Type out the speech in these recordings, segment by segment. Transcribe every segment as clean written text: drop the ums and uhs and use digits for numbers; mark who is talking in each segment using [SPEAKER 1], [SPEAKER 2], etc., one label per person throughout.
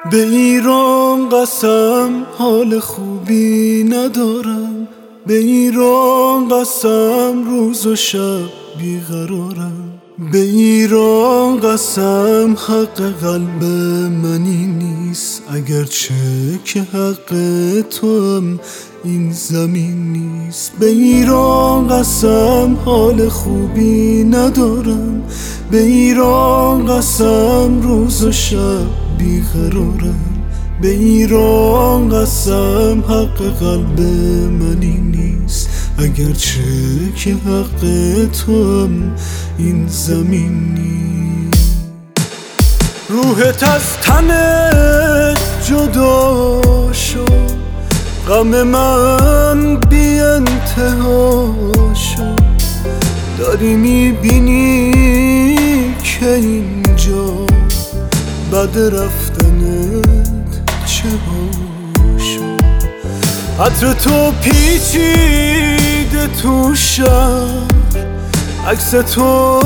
[SPEAKER 1] به ایران قسم حال خوبی ندارم، به ایران قسم روز و شب بیقرارم، به ایران قسم حق قلب منی نیست، اگرچه که حق تو هم این زمین نیست. به ایران قسم حال خوبی ندارم، به ایران قسم روز و شب بیقرارم، به ایران قسم حق قلب منی نیست، اگرچه که حق تو هم این زمین نیست. روحت از تنت جدا شد، غم من بی انتها شد، داری میبینی که اینجا بعد رفتنت چه ها شد. عطر تو پیچیده تو شهر، عکس تو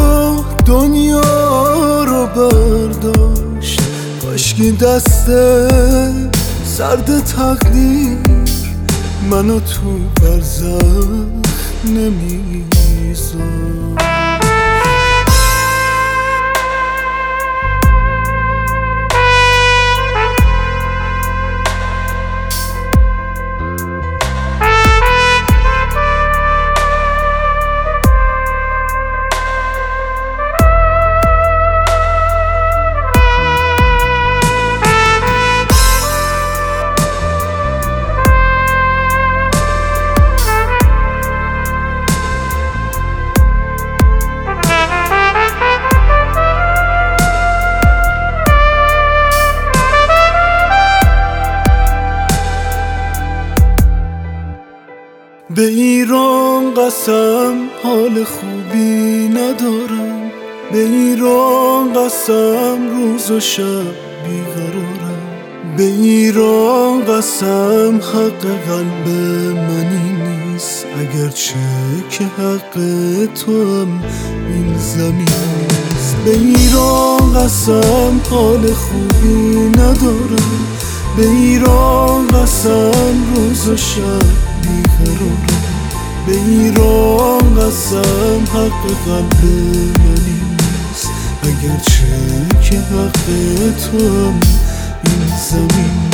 [SPEAKER 1] دنیا رو برداشت، کاشکی دست سرد تقدیر منو تو برزخ نمیذار. به ایران قسم حال خوبی ندارم، به ایران قسم روز و شب بیقرارم، به ایران قسم حق قلب منی نیست، اگرچه که حق تو هم این زمین نیست. به ایران قسم حال خوبی ندارم، به ایران قسم روز و شب بیقرارم، به ایران قسم حق قلب منی نیست، اگرچه که حق تو هم این زمین